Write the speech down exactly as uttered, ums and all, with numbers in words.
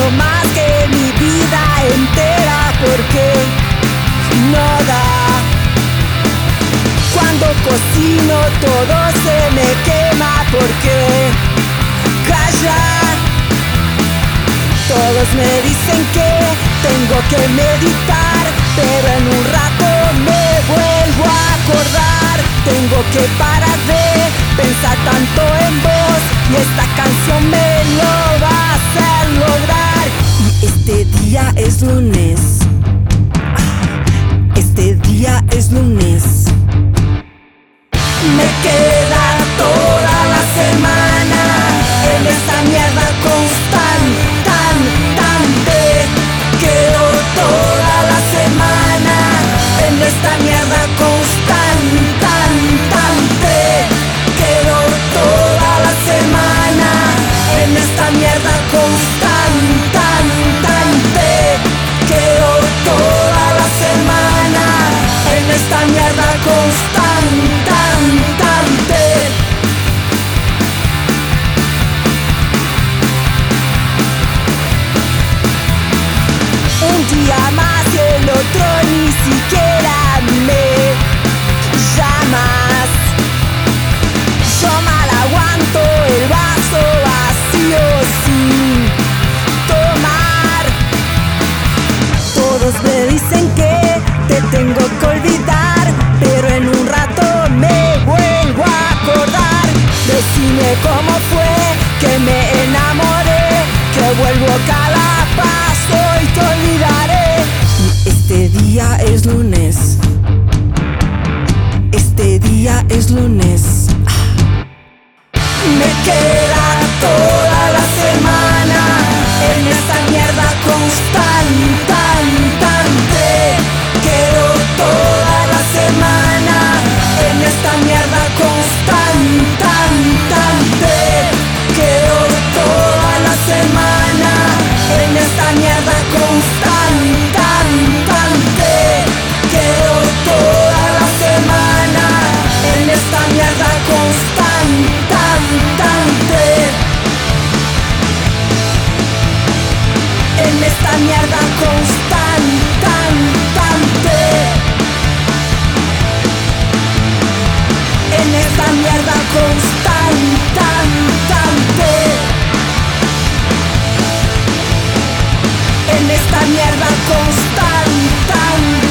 quiero más que mi vida entera porque no da. Cuando cocino todo se me quema porque callar. Todos me dicen que tengo que meditar, pero en un rato me vuelvo a acordar. Tengo que parar de pensar tanto en vos y esta canción me lo va a hacer lograr. Y este día es lunes, este día es lunes. Me queda toda la semana en esta mierda constante. Quedo toda la semana en esta mierda constante. Quedo toda la semana en esta mierda constante. Quedo toda la semana en esta mierda constante. Un día más y el otro ni siquiera me llamas. Yo mal aguanto el vaso vacío sin tomar. Todos me dicen que te tengo que olvidar, pero en un rato me vuelvo a acordar. Decime cómo fue que me enamoré, que vuelvo cada paso y te olvidaré. Y este día es lunes, este día es lunes. Me queda toda la semana en esta mierda constante. Quedo toda la semana en esta mierda constante. Quedo toda la semana en esta mierda constante. Quedo toda la semana en esta mierda constante. En esta mierda constante. En esta mierda constante. En esta mierda constante.